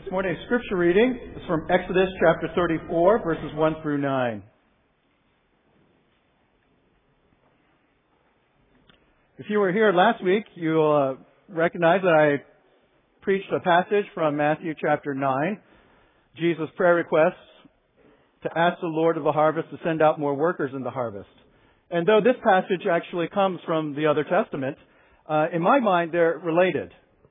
This morning's scripture reading is from Exodus chapter 34, verses 1 through 9. If you were here last week, you'll recognize that I preached a passage from Matthew chapter 9, Jesus' prayer requests to ask the Lord of the harvest to send out more workers in the harvest. And though this passage actually comes from the Other Testament, in my mind they're related.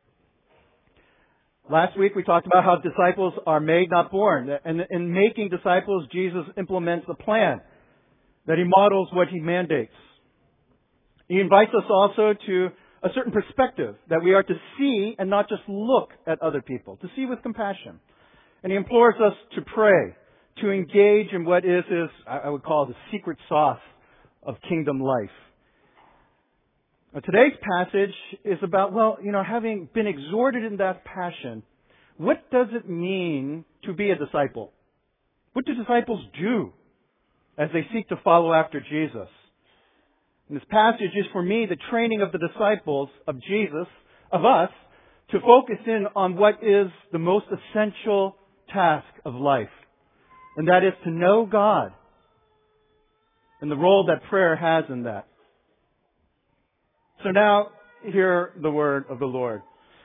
Last week we talked about how disciples are made, not born. And in making disciples, Jesus implements a plan, that He models what He mandates. He invites us also to a certain perspective, that we are to see and not just look at other people, to see with compassion. And He implores us to pray, to engage in what is I would call the secret sauce of kingdom life. Now, today's passage is about, having been exhorted in that passion, what does it mean to be a disciple? What do disciples do as they seek to follow after Jesus? And this passage is for me the training of the disciples of Jesus, of us, to focus in on what is the most essential task of life. And that is to know God and the role that prayer has in that. So now, hear the word of the Lord.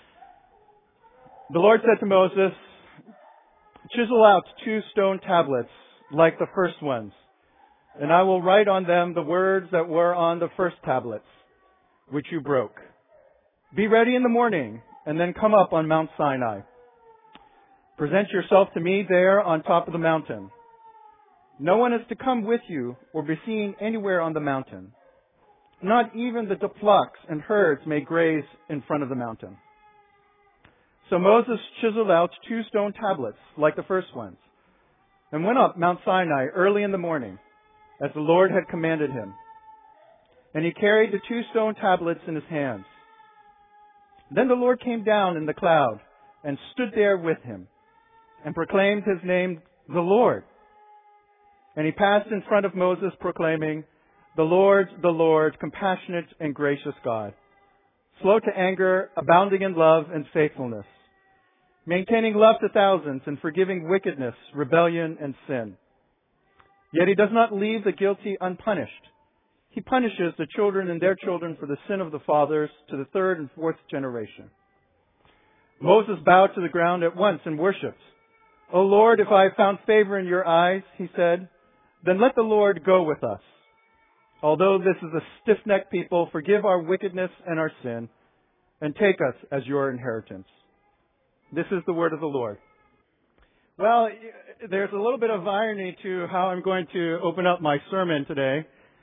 The Lord said to Moses, "Chisel out 2 stone tablets like the first ones, and I will write on them the words that were on the first tablets, which you broke. Be ready in the morning, and then come up on Mount Sinai. Present yourself to me there on top of the mountain. No one is to come with you or be seen anywhere on the mountain. Not even the flocks and herds may graze in front of the mountain." So Moses chiseled out 2 stone tablets like the first ones and went up Mount Sinai early in the morning as the Lord had commanded him. And he carried the 2 stone tablets in his hands. Then the Lord came down in the cloud and stood there with him and proclaimed His name, the Lord. And he passed in front of Moses proclaiming, the Lord, compassionate and gracious God, slow to anger, abounding in love and faithfulness, maintaining love to thousands and forgiving wickedness, rebellion, and sin. Yet He does not leave the guilty unpunished. He punishes the children and their children for the sin of the fathers to the 3rd and 4th generation. Moses bowed to the ground at once and worshipped. "O Lord, if I have found favor in your eyes," he said, "then let the Lord go with us. Although this is a stiff-necked people, forgive our wickedness and our sin, and take us as your inheritance." This is the word of the Lord. Well, there's a little bit of irony to how I'm going to open up my sermon today.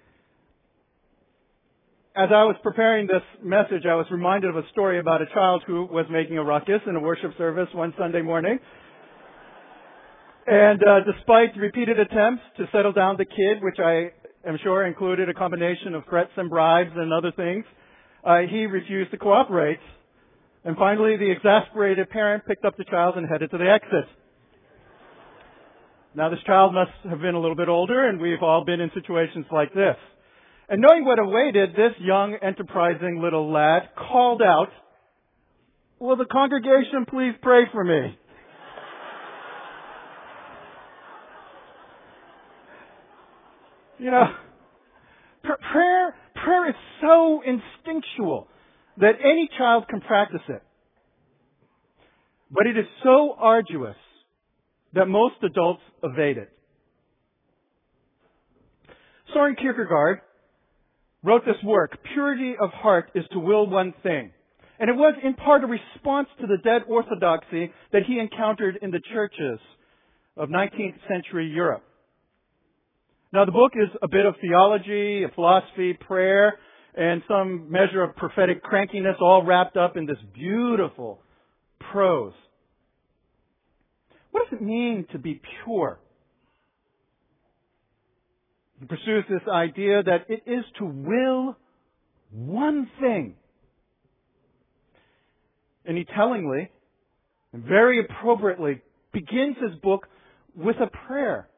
As I was preparing this message, I was reminded of a story about a child who was making a ruckus in a worship service one Sunday morning. And despite repeated attempts to settle down the kid, which I'm sure included a combination of threats and bribes and other things, he refused to cooperate. And finally, the exasperated parent picked up the child and headed to the exit. Now, this child must have been a little bit older, and we've all been in situations like this. And knowing what awaited, this young, enterprising little lad called out, "Will the congregation please pray for me?" Prayer is so instinctual that any child can practice it. But it is so arduous that most adults evade it. Soren Kierkegaard wrote this work, "Purity of heart is to will one thing." And it was in part a response to the dead orthodoxy that he encountered in the churches of 19th century Europe. Now, the book is a bit of theology, a philosophy, prayer, and some measure of prophetic crankiness all wrapped up in this beautiful prose. What does it mean to be pure? He pursues this idea that it is to will one thing. And he tellingly and very appropriately begins his book with a prayer.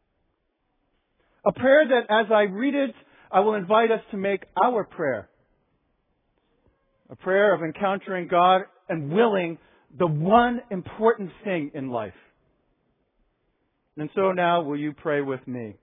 A prayer that, as I read it, I will invite us to make our prayer. A prayer of encountering God and willing the one important thing in life. And so now, will you pray with me?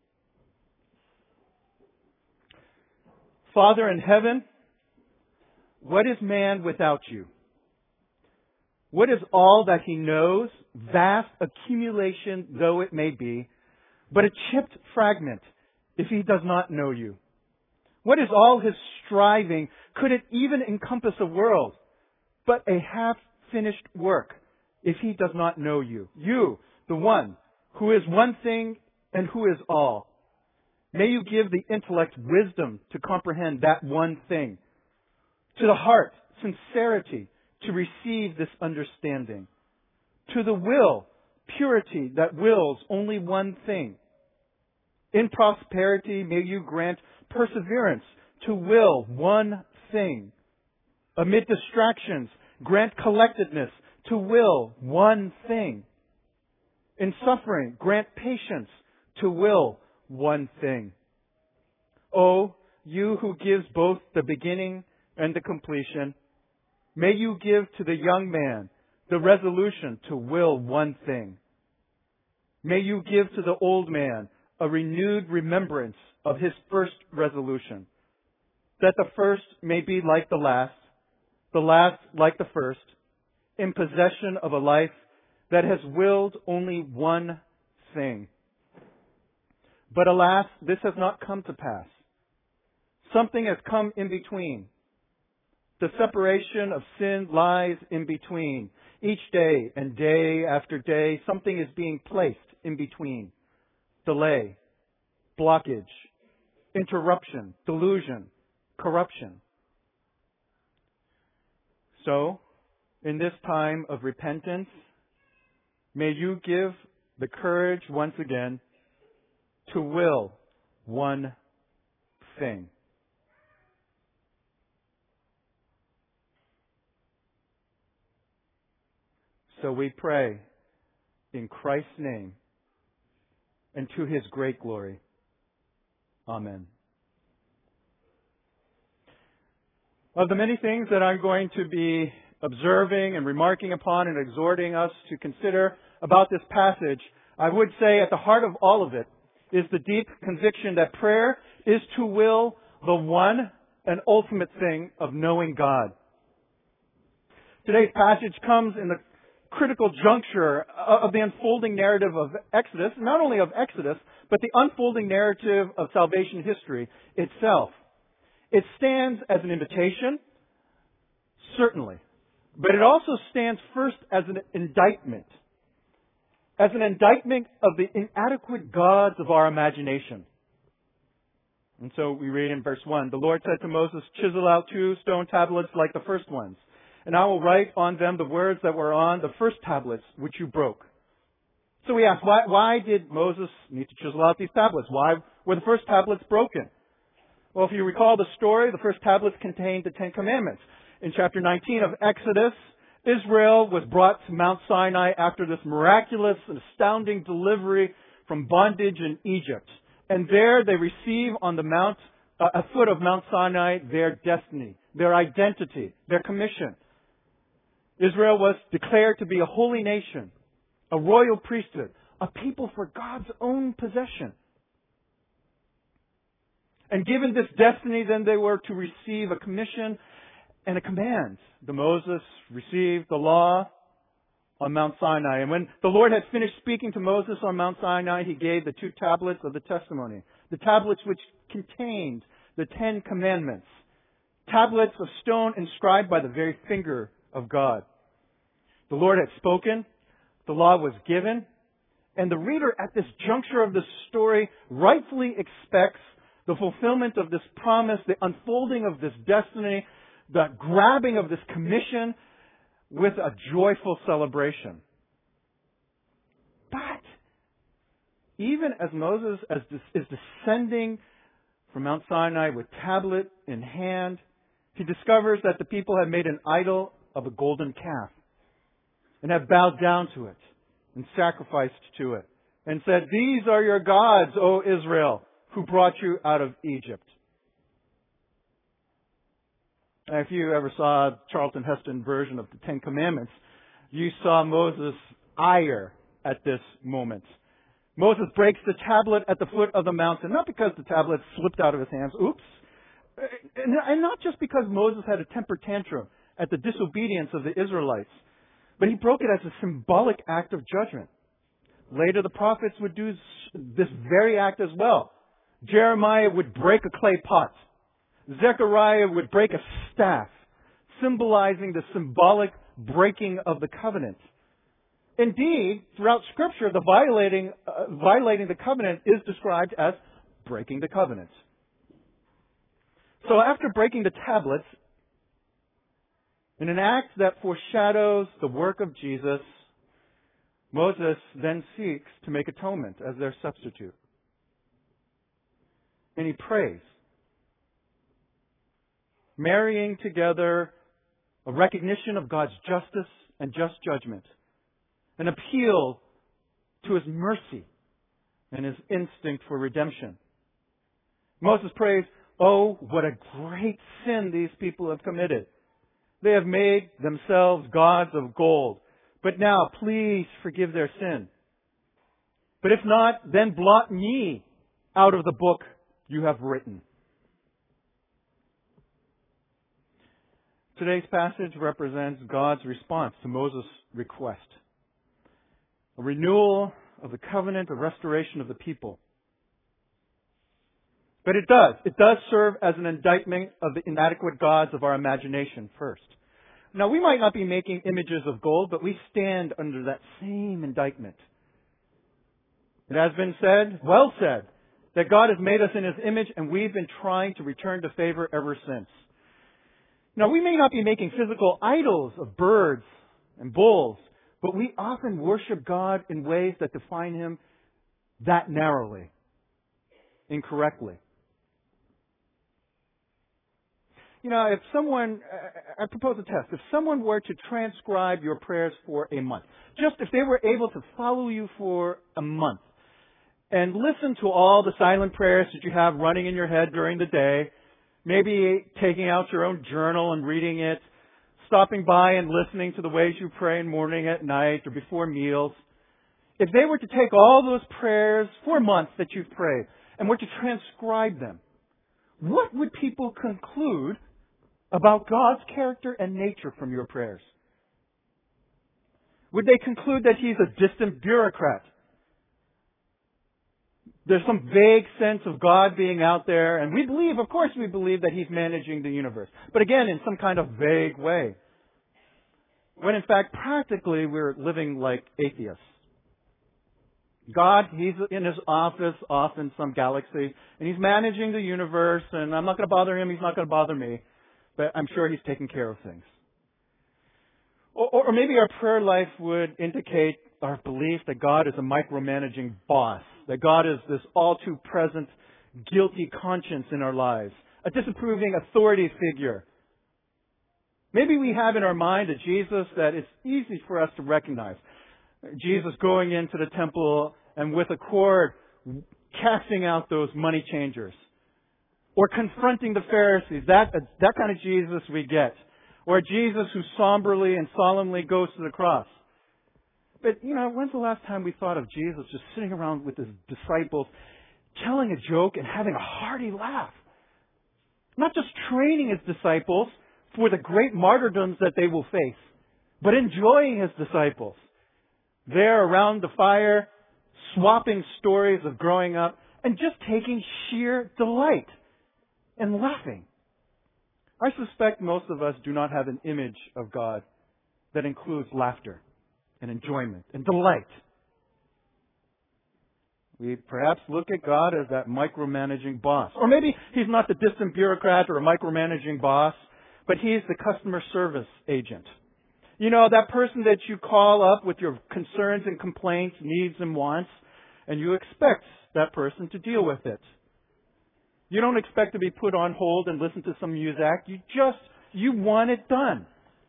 Father in heaven, what is man without you? What is all that he knows, vast accumulation though it may be, but a chipped fragment if he does not know you? What is all his striving? Could it even encompass a world, but a half-finished work if he does not know you? You, the one who is one thing and who is all. May you give the intellect wisdom to comprehend that one thing. To the heart, sincerity to receive this understanding. To the will, purity that wills only one thing. In prosperity, may you grant perseverance to will one thing. Amid distractions, grant collectedness to will one thing. In suffering, grant patience to will one thing. Oh, you who gives both the beginning and the completion, may you give to the young man the resolution to will one thing. May you give to the old man a renewed remembrance of his first resolution, that the first may be like the last like the first, in possession of a life that has willed only one thing. But alas, this has not come to pass. Something has come in between. The separation of sin lies in between. Each day and day after day, something is being placed in between. Delay, blockage, interruption, delusion, corruption. So, in this time of repentance, may you give the courage once again to will one thing. So we pray in Christ's name and to His great glory. Amen. Of the many things that I'm going to be observing and remarking upon and exhorting us to consider about this passage, I would say at the heart of all of it is the deep conviction that prayer is to will the one and ultimate thing of knowing God. Today's passage comes in the critical juncture of the unfolding narrative of Exodus, not only of Exodus, but the unfolding narrative of salvation history itself. It stands as an invitation, certainly, but it also stands first as an indictment of the inadequate gods of our imagination. And so we read in verse 1, the Lord said to Moses, "Chisel out 2 stone tablets like the first ones, and I will write on them the words that were on the first tablets which you broke." So we ask, why did Moses need to chisel out these tablets? Why were the first tablets broken? Well, if you recall the story, the first tablets contained the Ten Commandments. In chapter 19 of Exodus, Israel was brought to Mount Sinai after this miraculous and astounding delivery from bondage in Egypt. And there they receive on the mount, a foot of Mount Sinai, their destiny, their identity, their commission. Israel was declared to be a holy nation, a royal priesthood, a people for God's own possession. And given this destiny, then they were to receive a commission and a command. Moses received the law on Mount Sinai. And when the Lord had finished speaking to Moses on Mount Sinai, He gave the 2 tablets of the testimony. The tablets which contained the 10 commandments. Tablets of stone inscribed by the very finger of God. The Lord had spoken. The law was given. And the reader at this juncture of the story rightfully expects the fulfillment of this promise, the unfolding of this destiny, the grabbing of this commission with a joyful celebration. But even as Moses is descending from Mount Sinai with tablet in hand, he discovers that the people have made an idol of a golden calf and have bowed down to it and sacrificed to it and said, "These are your gods, O Israel, who brought you out of Egypt." Now, if you ever saw Charlton Heston version of the Ten Commandments, you saw Moses ire at this moment. Moses breaks the tablet at the foot of the mountain, not because the tablet slipped out of his hands, oops, and not just because Moses had a temper tantrum at the disobedience of the Israelites, but he broke it as a symbolic act of judgment. Later, the prophets would do this very act as well. Jeremiah would break a clay pot. Zechariah would break a staff, symbolizing the symbolic breaking of the covenant. Indeed, throughout Scripture, the violating the covenant is described as breaking the covenant. So after breaking the tablets, in an act that foreshadows the work of Jesus, Moses then seeks to make atonement as their substitute. And he prays, marrying together a recognition of God's justice and just judgment, an appeal to His mercy and His instinct for redemption. Moses prays, "Oh, what a great sin these people have committed. They have made themselves gods of gold. But now, please forgive their sin. But if not, then blot me out of the book you have written." Today's passage represents God's response to Moses' request. A renewal of the covenant, a restoration of the people. But it does serve as an indictment of the inadequate gods of our imagination first. Now, we might not be making images of gold, but we stand under that same indictment. It has been said, well said, that God has made us in His image, and we've been trying to return to favor ever since. Now, we may not be making physical idols of birds and bulls, but we often worship God in ways that define Him that narrowly, incorrectly. If I propose a test. If someone were to transcribe your prayers for a month, just if they were able to follow you for a month and listen to all the silent prayers that you have running in your head during the day, maybe taking out your own journal and reading it, stopping by and listening to the ways you pray in morning, at night, or before meals. If they were to take all those prayers for a month that you've prayed and were to transcribe them, what would people conclude about God's character and nature from your prayers? Would they conclude that He's a distant bureaucrat? There's some vague sense of God being out there, and we believe that He's managing the universe. But again, in some kind of vague way. When in fact, practically, we're living like atheists. God, He's in His office off in some galaxy, and He's managing the universe, and I'm not going to bother Him, He's not going to bother me. But I'm sure He's taking care of things. Or maybe our prayer life would indicate our belief that God is a micromanaging boss, that God is this all-too-present, guilty conscience in our lives, a disapproving authority figure. Maybe we have in our mind a Jesus that it's easy for us to recognize. Jesus going into the temple and with a cord casting out those money changers. Or confronting the Pharisees. That kind of Jesus we get. Or a Jesus who somberly and solemnly goes to the cross. But, when's the last time we thought of Jesus just sitting around with His disciples, telling a joke and having a hearty laugh? Not just training His disciples for the great martyrdoms that they will face, but enjoying His disciples. There around the fire, swapping stories of growing up, and just taking sheer delight and laughing. I suspect most of us do not have an image of God that includes laughter and enjoyment and delight. We perhaps look at God as that micromanaging boss. Or maybe He's not the distant bureaucrat or a micromanaging boss, but He's the customer service agent. That person that you call up with your concerns and complaints, needs and wants, and you expect that person to deal with it. You don't expect to be put on hold and listen to some music. You want it done.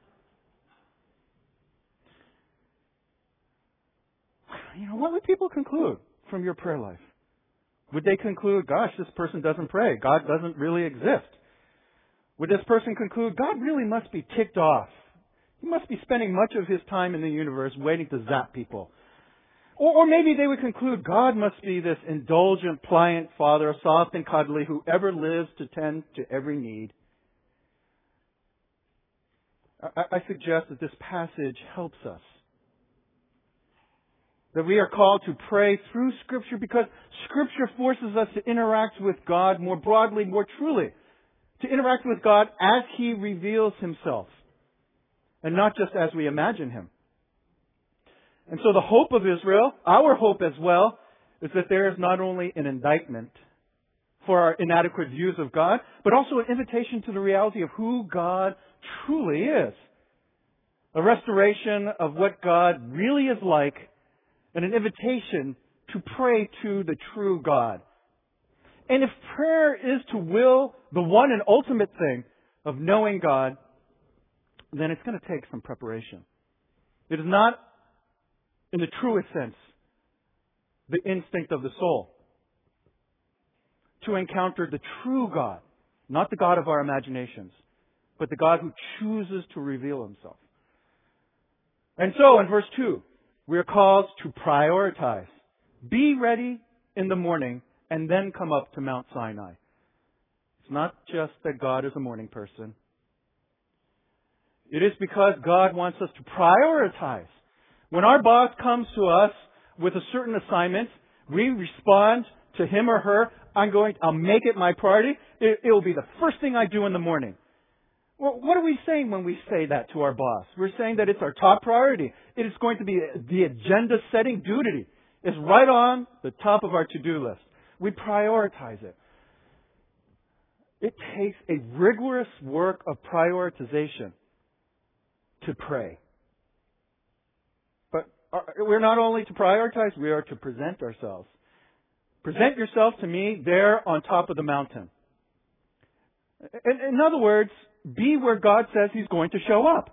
What would people conclude from your prayer life? Would they conclude, gosh, this person doesn't pray. God doesn't really exist. Would this person conclude, God really must be ticked off. He must be spending much of his time in the universe waiting to zap people. Or maybe they would conclude God must be this indulgent, pliant Father, soft and cuddly, who ever lives to tend to every need. I suggest that this passage helps us. That we are called to pray through Scripture because Scripture forces us to interact with God more broadly, more truly. To interact with God as He reveals Himself. And not just as we imagine Him. And so the hope of Israel, our hope as well, is that there is not only an indictment for our inadequate views of God, but also an invitation to the reality of who God truly is. A restoration of what God really is like, and an invitation to pray to the true God. And if prayer is to will the one and ultimate thing of knowing God, then it's going to take some preparation. It is not, in the truest sense, the instinct of the soul to encounter the true God, not the God of our imaginations, but the God who chooses to reveal Himself. And so, in verse 2, we are called to prioritize. Be ready in the morning and then come up to Mount Sinai. It's not just that God is a morning person. It is because God wants us to prioritize. When our boss comes to us with a certain assignment, we respond to him or her, I'll make it my priority. It will be the first thing I do in the morning. Well, what are we saying when we say that to our boss? We're saying that it's our top priority. It is going to be the agenda-setting duty. It's right on the top of our to-do list. We prioritize it. It takes a rigorous work of prioritization to pray. But we're not only to prioritize, we are to present ourselves. Present yourself to me there on top of the mountain. In other words, be where God says He's going to show up.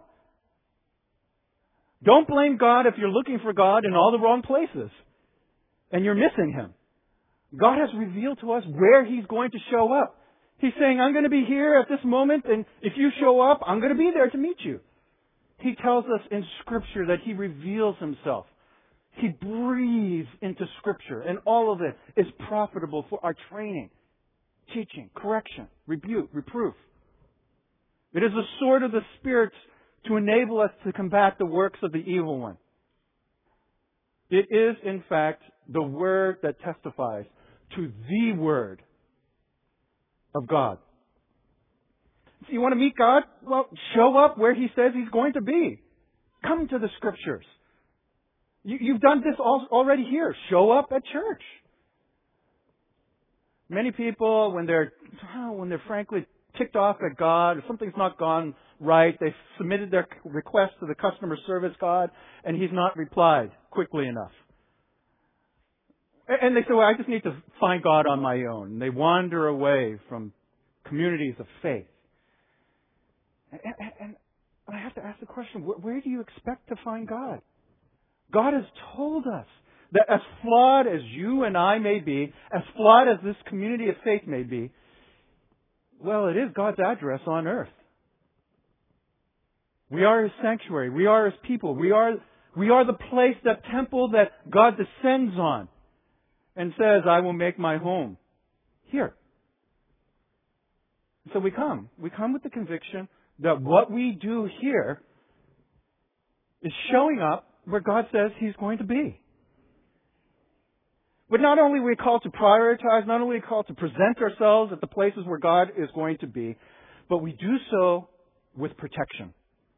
Don't blame God if you're looking for God in all the wrong places and you're missing Him. God has revealed to us where He's going to show up. He's saying, I'm going to be here at this moment, and if you show up, I'm going to be there to meet you. He tells us in Scripture that He reveals Himself. He breathes into Scripture, and all of it is profitable for our training, teaching, correction, rebuke, reproof. It is the sword of the Spirit to enable us to combat the works of the evil one. It is, in fact, the Word that testifies to the Word of God. So you want to meet God? Well, show up where He says He's going to be. Come to the Scriptures. You've done this already here. Show up at church. Many people, when they're frankly ticked off at God, or something's not gone right, they've submitted their request to the customer service God, and He's not replied quickly enough. And they say, well, I just need to find God on my own. And they wander away from communities of faith. And I have to ask the question, where do you expect to find God? God has told us that as flawed as you and I may be, as flawed as this community of faith may be, well, it is God's address on earth. We are His sanctuary. We are His people. We are the place, that temple that God descends on and says, I will make my home here. So we come. We come with the conviction that what we do here is showing up where God says He's going to be. But not only are we called to prioritize, not only are we called to present ourselves at the places where God is going to be, but we do so with protection.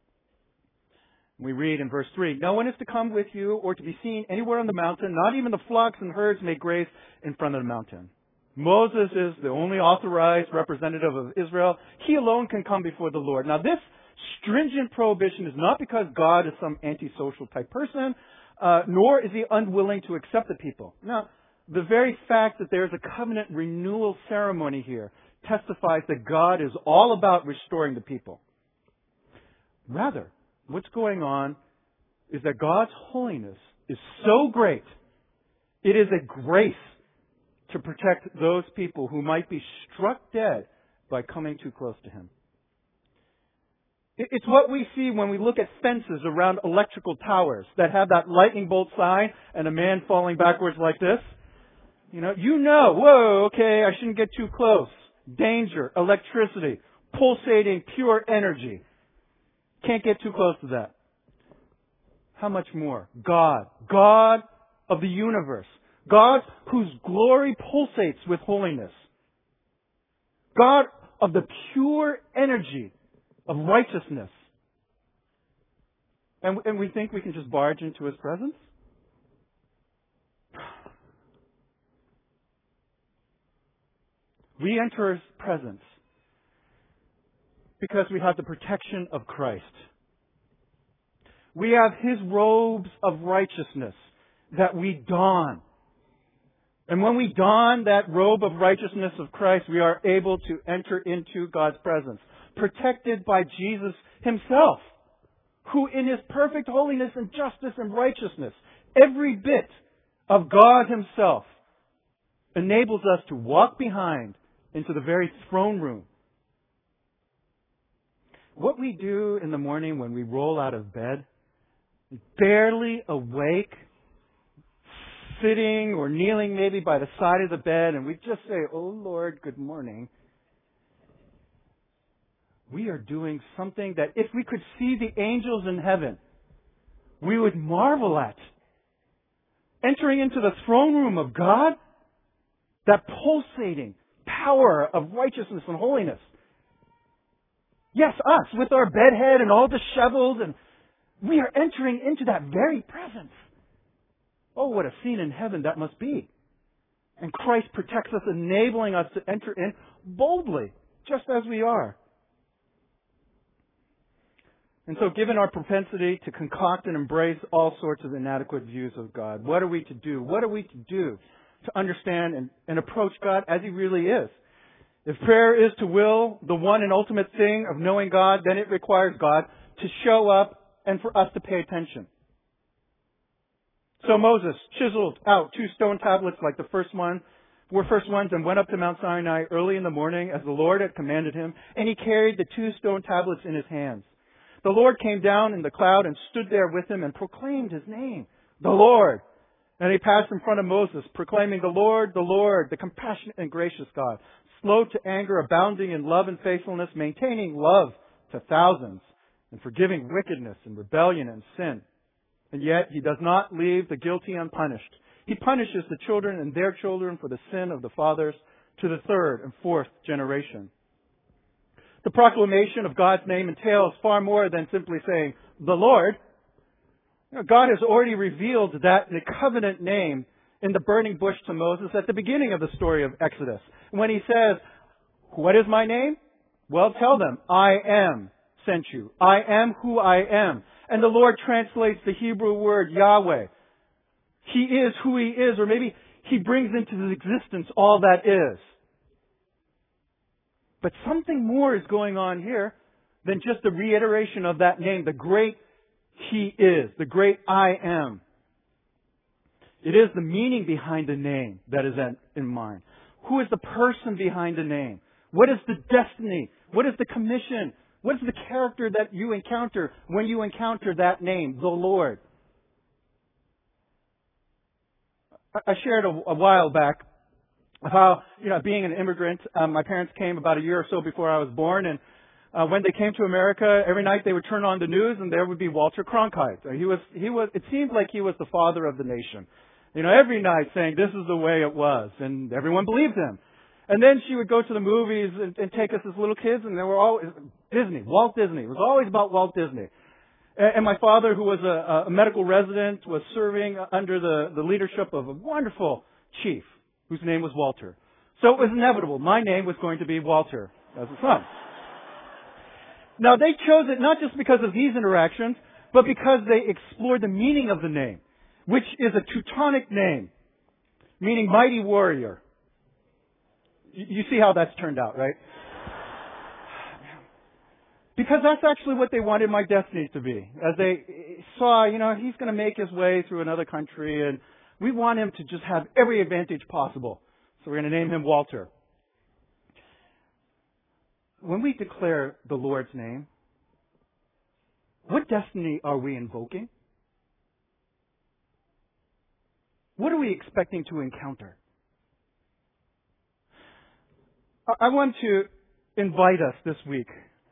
We read in verse 3, no one is to come with you or to be seen anywhere on the mountain, not even the flocks and herds may graze in front of the mountain. Moses is the only authorized representative of Israel. He alone can come before the Lord. Now this stringent prohibition is not because God is some antisocial type person, nor is He unwilling to accept the people. Now, the very fact that there is a covenant renewal ceremony here testifies that God is all about restoring the people. Rather, what's going on is that God's holiness is so great, it is a grace to protect those people who might be struck dead by coming too close to Him. It's what we see when we look at fences around electrical towers that have that lightning bolt sign and a man falling backwards like this. Whoa, okay, I shouldn't get too close. Danger, electricity, pulsating, pure energy. Can't get too close to that. How much more? God of the universe. God whose glory pulsates with holiness. God of the pure energy of righteousness. And we think we can just barge into His presence? We enter His presence because we have the protection of Christ. We have His robes of righteousness that we don. And when we don that robe of righteousness of Christ, we are able to enter into God's presence, protected by Jesus Himself, who in His perfect holiness and justice and righteousness, every bit of God Himself, enables us to walk behind into the very throne room. What we do in the morning when we roll out of bed, barely awake, sitting or kneeling maybe by the side of the bed, and we just say, "Oh Lord, good morning." We are doing something that if we could see the angels in heaven, we would marvel at. Entering into the throne room of God, that pulsating power of righteousness and holiness. Yes, us, with our bedhead and all disheveled, and we are entering into that very presence. Oh, what a scene in heaven that must be. And Christ protects us, enabling us to enter in boldly, just as we are. And so, given our propensity to concoct and embrace all sorts of inadequate views of God, what are we to do? What are we to do to understand and approach God as He really is? If prayer is to will the one and ultimate thing of knowing God, then it requires God to show up and for us to pay attention. So Moses chiseled out 2 stone tablets like the first ones and went up to Mount Sinai early in the morning as the Lord had commanded him, and he carried the 2 stone tablets in his hands. The Lord came down in the cloud and stood there with him and proclaimed His name, the Lord. And he passed in front of Moses, proclaiming, the Lord, the compassionate and gracious God, slow to anger, abounding in love and faithfulness, maintaining love to thousands, and forgiving wickedness and rebellion and sin. And yet He does not leave the guilty unpunished. He punishes the children and their children for the sin of the fathers to the 3rd and 4th generation. The proclamation of God's name entails far more than simply saying, the Lord. God has already revealed that the covenant name in the burning bush to Moses at the beginning of the story of Exodus. When He says, what is my name? Well, tell them, I am sent you. I am who I am. And the Lord translates the Hebrew word Yahweh. He is who He is, or maybe He brings into existence all that is. But something more is going on here than just the reiteration of that name, the great He is, the great I am. It is the meaning behind the name that is in mind. Who is the person behind the name? What is the destiny? What is the commission? What is the character that you encounter when you encounter that name, the Lord? I shared a while back how, being an immigrant, my parents came about a year or so before I was born, and when they came to America, every night they would turn on the news and there would be Walter Cronkite. It seemed like he was the father of the nation. Every night saying this is the way it was, and everyone believed him. And then she would go to the movies and take us as little kids, and they were all Walt Disney. It was always about Walt Disney. And my father, who was a medical resident, was serving under the leadership of a wonderful chief whose name was Walter. So it was inevitable. My name was going to be Walter as a son. Now, they chose it not just because of these interactions, but because they explored the meaning of the name, which is a Teutonic name, meaning mighty warrior. You see how that's turned out, right? Because that's actually what they wanted my destiny to be. As they saw, he's going to make his way through another country, and we want him to just have every advantage possible. So we're going to name him Walter. When we declare the Lord's name, What destiny are we invoking? What are we expecting to encounter? I want to invite us this week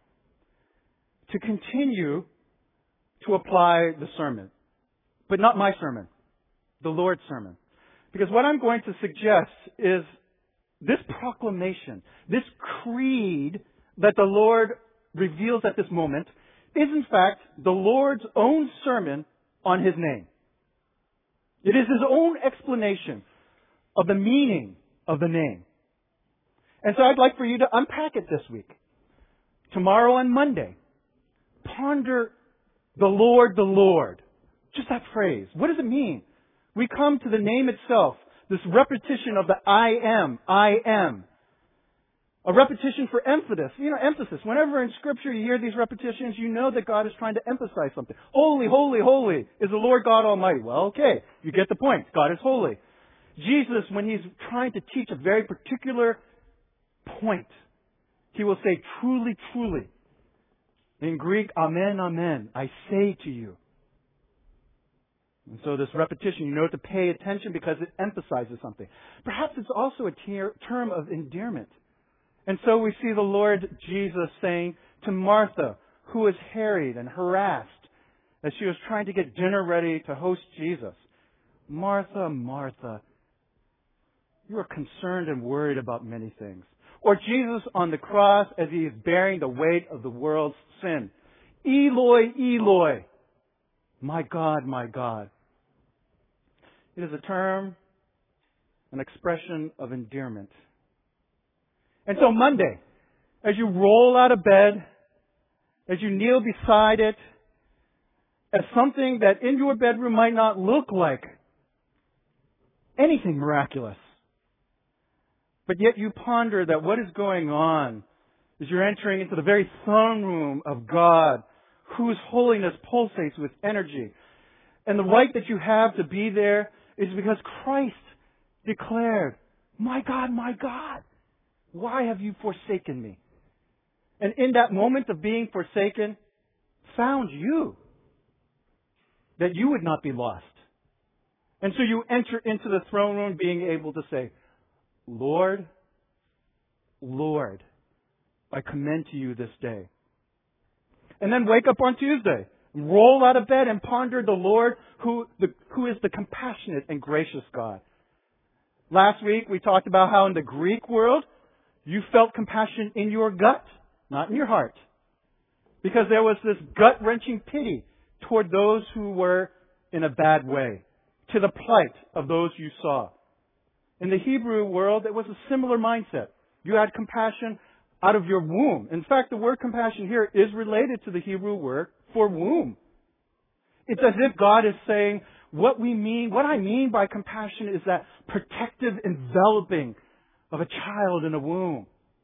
to continue to apply the sermon, but not my sermon, the Lord's sermon. Because what I'm going to suggest is this proclamation, this creed that the Lord reveals at this moment is in fact the Lord's own sermon on His name. It is His own explanation of the meaning of the name. And so I'd like for you to unpack it this week. Tomorrow and Monday, ponder the Lord. Just that phrase. What does it mean? We come to the name itself, this repetition of the I am. A repetition for emphasis. Emphasis. Whenever in Scripture you hear these repetitions, you know that God is trying to emphasize something. Holy, holy, holy is the Lord God Almighty. Well, okay. You get the point. God is holy. Jesus, when He's trying to teach a very particular point, He will say, truly, truly. In Greek, amen, amen. I say to you. And so this repetition, you know to pay attention because it emphasizes something. Perhaps it's also a term of endearment. And so we see the Lord Jesus saying to Martha, who was harried and harassed as she was trying to get dinner ready to host Jesus, Martha, Martha, you are concerned and worried about many things. Or Jesus on the cross as He is bearing the weight of the world's sin. Eloi, Eloi, my God, my God. It is a term, an expression of endearment. And so Monday, as you roll out of bed, as you kneel beside it, as something that in your bedroom might not look like anything miraculous, but yet you ponder that what is going on is you're entering into the very throne room of God, whose holiness pulsates with energy. And the right that you have to be there is because Christ declared, my God, why have you forsaken me? And in that moment of being forsaken, found you, that you would not be lost. And so you enter into the throne room being able to say, Lord, Lord, I commend to you this day. And then wake up on Tuesday, roll out of bed and ponder the Lord who is the compassionate and gracious God. Last week we talked about how in the Greek world, you felt compassion in your gut, not in your heart. Because there was this gut-wrenching pity toward those who were in a bad way, to the plight of those you saw. In the Hebrew world, it was a similar mindset. You had compassion out of your womb. In fact, the word compassion here is related to the Hebrew word for womb. It's as if God is saying, what I mean by compassion is that protective enveloping of a child in a womb.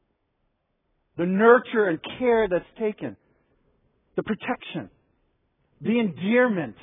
The nurture and care that's taken. The protection. The endearment.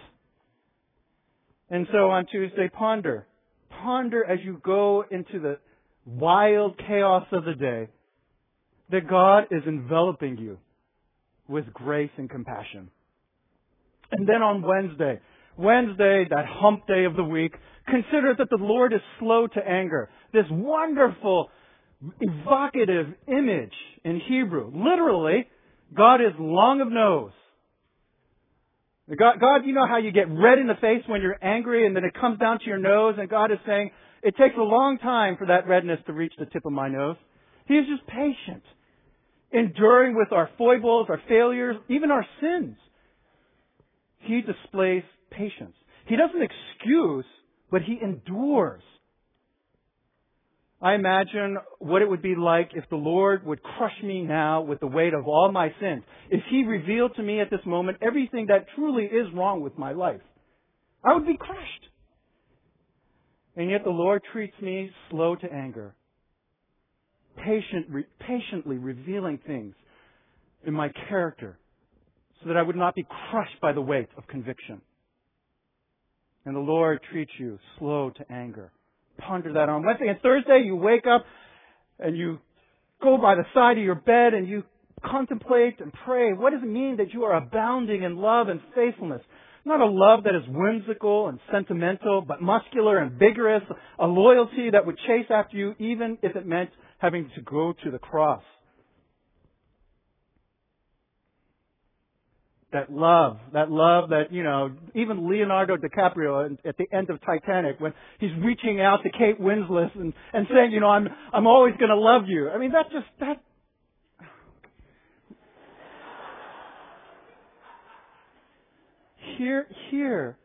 And so on Tuesday, ponder. Ponder as you go into the wild chaos of the day that God is enveloping you with grace and compassion. And then on Wednesday, that hump day of the week, consider that the Lord is slow to anger. This wonderful, evocative image in Hebrew. Literally, God is long of nose. God, you know how you get red in the face when you're angry and then it comes down to your nose, and God is saying, it takes a long time for that redness to reach the tip of my nose. He is just patient, enduring with our foibles, our failures, even our sins. He displays patience. He doesn't excuse, but He endures. I imagine what it would be like if the Lord would crush me now with the weight of all my sins. If He revealed to me at this moment everything that truly is wrong with my life. I would be crushed. And yet the Lord treats me slow to anger. Patiently revealing things in my character so that I would not be crushed by the weight of conviction. And the Lord treats you slow to anger. Ponder that on Wednesday. And Thursday, you wake up and you go by the side of your bed and you contemplate and pray, what does it mean that you are abounding in love and faithfulness? Not a love that is whimsical and sentimental, but muscular and vigorous, a loyalty that would chase after you even if it meant having to go to the cross. That love that, even Leonardo DiCaprio at the end of Titanic, when he's reaching out to Kate Winslet and saying, I'm always going to love you. I mean, that. Here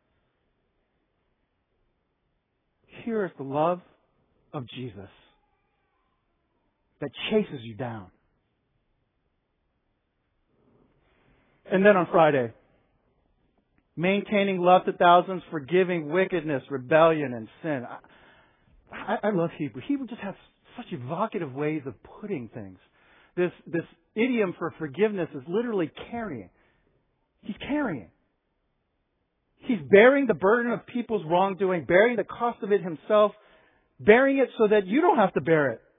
is the love of Jesus that chases you down. And then on Friday, maintaining love to thousands, forgiving wickedness, rebellion, and sin. I love Hebrew. Hebrew just has such evocative ways of putting things. This idiom for forgiveness is literally carrying. He's carrying. He's bearing the burden of people's wrongdoing, bearing the cost of it himself, bearing it so that you don't have to bear it.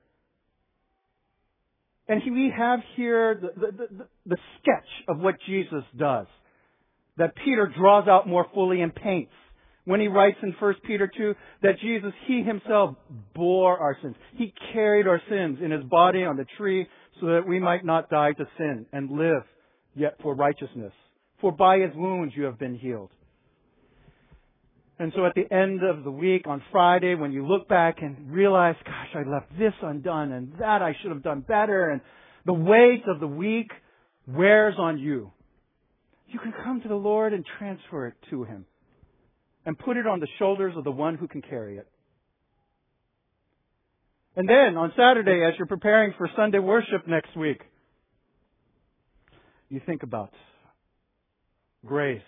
And we have here the sketch of what Jesus does, that Peter draws out more fully and paints when he writes in 1 Peter 2 that Jesus, He Himself bore our sins. He carried our sins in His body on the tree so that we might not die to sin and live yet for righteousness. For by His wounds you have been healed. And so at the end of the week, on Friday, when you look back and realize, gosh, I left this undone and that I should have done better, and the weight of the week wears on you, you can come to the Lord and transfer it to Him and put it on the shoulders of the one who can carry it. And then on Saturday, as you're preparing for Sunday worship next week, you think about grace.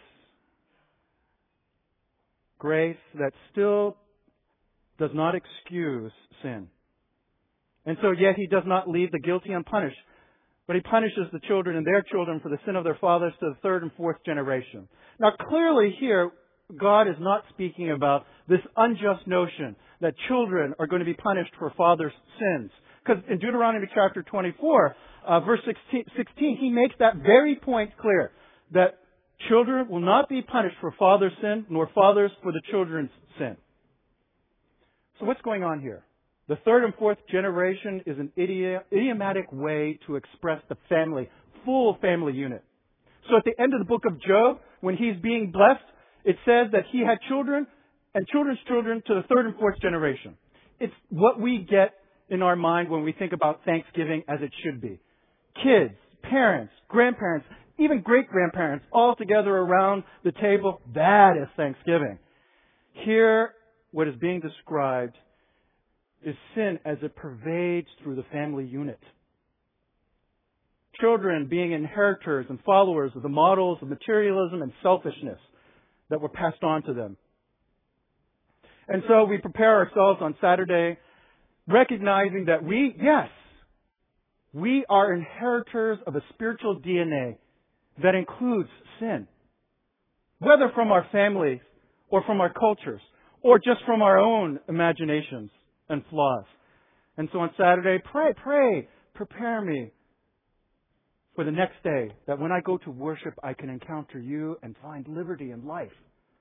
Grace that still does not excuse sin. And so yet He does not leave the guilty unpunished, but He punishes the children and their children for the sin of their fathers to the third and fourth generation. Now clearly here, God is not speaking about this unjust notion that children are going to be punished for fathers' sins. Because in Deuteronomy chapter 24, verse 16, He makes that very point clear, that children will not be punished for father's sin, nor fathers for the children's sin. So what's going on here? The third and fourth generation is an idiomatic way to express the family, full family unit. So at the end of the book of Job, when he's being blessed, it says that he had children and children's children to the third and fourth generation. It's what we get in our mind when we think about Thanksgiving as it should be. Kids, parents, grandparents, even great-grandparents all together around the table. That is Thanksgiving. Here, what is being described is sin as it pervades through the family unit. Children being inheritors and followers of the models of materialism and selfishness that were passed on to them. And so we prepare ourselves on Saturday recognizing that we are inheritors of a spiritual DNA that includes sin. Whether from our families or from our cultures or just from our own imaginations and flaws. And so on Saturday, pray, prepare me for the next day, that when I go to worship, I can encounter you and find liberty and life.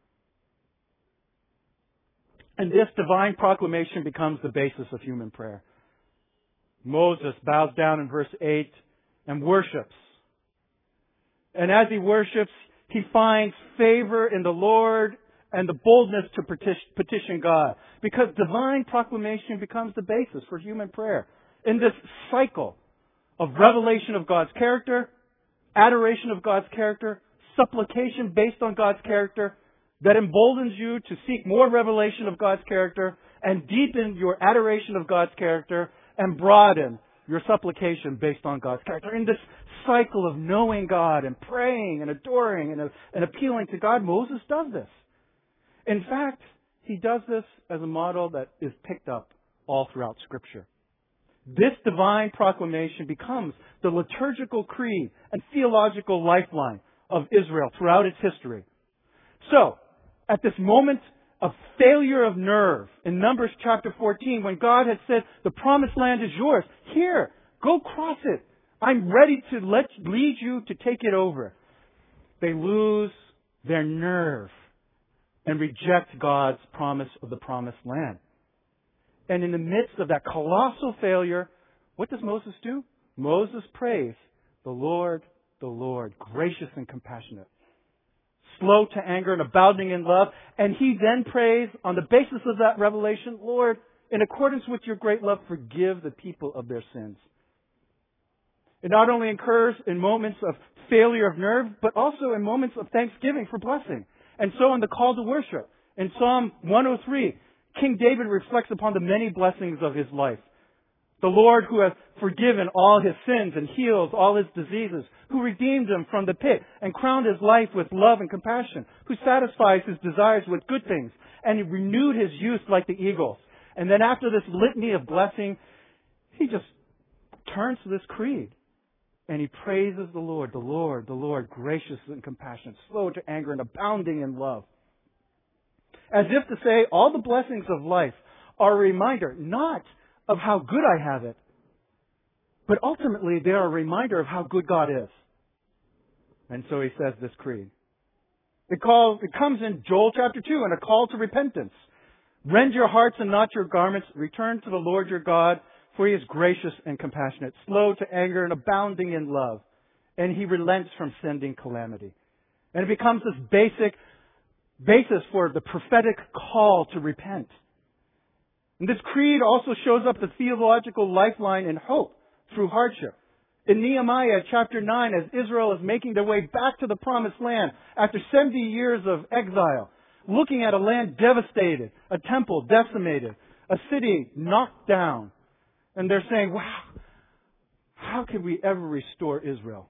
And this divine proclamation becomes the basis of human prayer. Moses bows down in verse 8 and worships. And as he worships, he finds favor in the Lord and the boldness to petition God. Because divine proclamation becomes the basis for human prayer. In this cycle of revelation of God's character, adoration of God's character, supplication based on God's character, that emboldens you to seek more revelation of God's character and deepen your adoration of God's character and broaden your supplication based on God's character. In this cycle of knowing God and praying and adoring and appealing to God, Moses does this. In fact, he does this as a model that is picked up all throughout Scripture. This divine proclamation becomes the liturgical creed and theological lifeline of Israel throughout its history. So, at this moment of failure of nerve in Numbers chapter 14, when God had said, the promised land is yours, here, go cross it. I'm ready to lead you to take it over. They lose their nerve and reject God's promise of the promised land. And in the midst of that colossal failure, what does Moses do? Moses prays, the Lord, gracious and compassionate, slow to anger and abounding in love. And he then prays on the basis of that revelation, Lord, in accordance with your great love, forgive the people of their sins. It not only occurs in moments of failure of nerve, but also in moments of thanksgiving for blessing. And so in the call to worship, in Psalm 103, King David reflects upon the many blessings of his life. The Lord who has forgiven all his sins and heals all his diseases, who redeemed him from the pit and crowned his life with love and compassion, who satisfies his desires with good things, and he renewed his youth like the eagles. And then after this litany of blessing, he just turns to this creed. And he praises the Lord, gracious and compassionate, slow to anger and abounding in love. As if to say, all the blessings of life are a reminder, not of how good I have it, but ultimately they are a reminder of how good God is. And so he says this creed. It comes in Joel chapter 2 in a call to repentance. Rend your hearts and not your garments. Return to the Lord your God, for he is gracious and compassionate, slow to anger and abounding in love. And he relents from sending calamity. And it becomes this basis for the prophetic call to repent. And this creed also shows up the theological lifeline and hope through hardship. In Nehemiah chapter 9, as Israel is making their way back to the promised land after 70 years of exile, looking at a land devastated, a temple decimated, a city knocked down, and they're saying, wow, how could we ever restore Israel?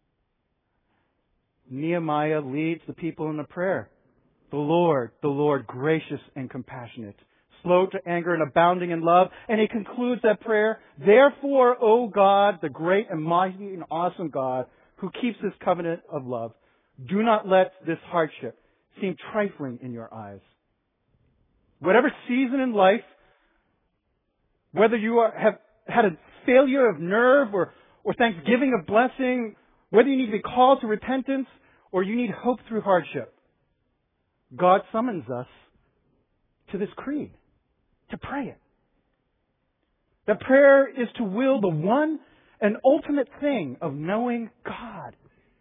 Nehemiah leads the people in a prayer. The Lord, gracious and compassionate, slow to anger and abounding in love. And he concludes that prayer, therefore, O God, the great and mighty and awesome God, who keeps his covenant of love, do not let this hardship seem trifling in your eyes. Whatever season in life, whether you have had a failure of nerve or thanksgiving of blessing, whether you need to be called to repentance or you need hope through hardship, God summons us to this creed, to pray it. That prayer is to will the one and ultimate thing of knowing God.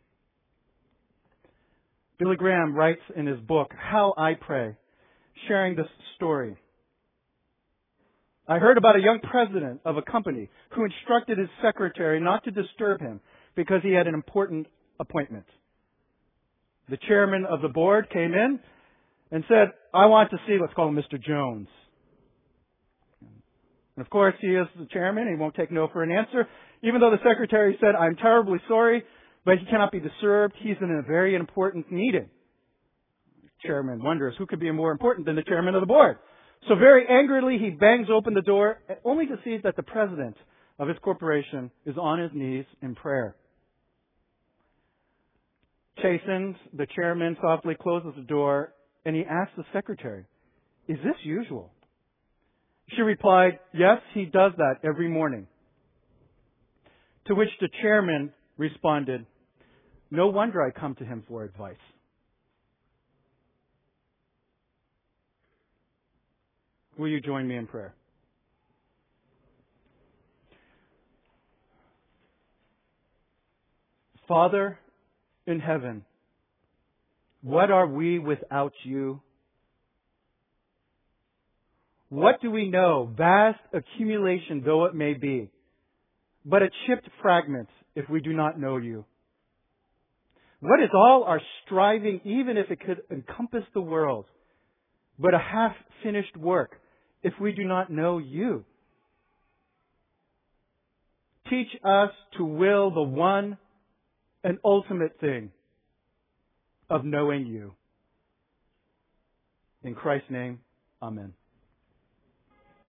Billy Graham writes in his book, How I Pray, sharing this story. I heard about a young president of a company who instructed his secretary not to disturb him because he had an important appointment. The chairman of the board came in and said, I want to see, let's call him Mr. Jones. And of course, he is the chairman. He won't take no for an answer. Even though the secretary said, I'm terribly sorry, but he cannot be disturbed. He's in a very important meeting. The chairman wonders who could be more important than the chairman of the board. So very angrily, he bangs open the door, only to see that the president of his corporation is on his knees in prayer. Chastened, the chairman softly closes the door, and he asks the secretary, is this usual? She replied, yes, he does that every morning. To which the chairman responded, no wonder I come to him for advice. Will you join me in prayer? Father in heaven, what are we without you? What do we know, vast accumulation though it may be, but a chipped fragment if we do not know you? What is all our striving, even if it could encompass the world, but a half-finished work if we do not know you? Teach us to will the one and ultimate thing of knowing you. In Christ's name, amen.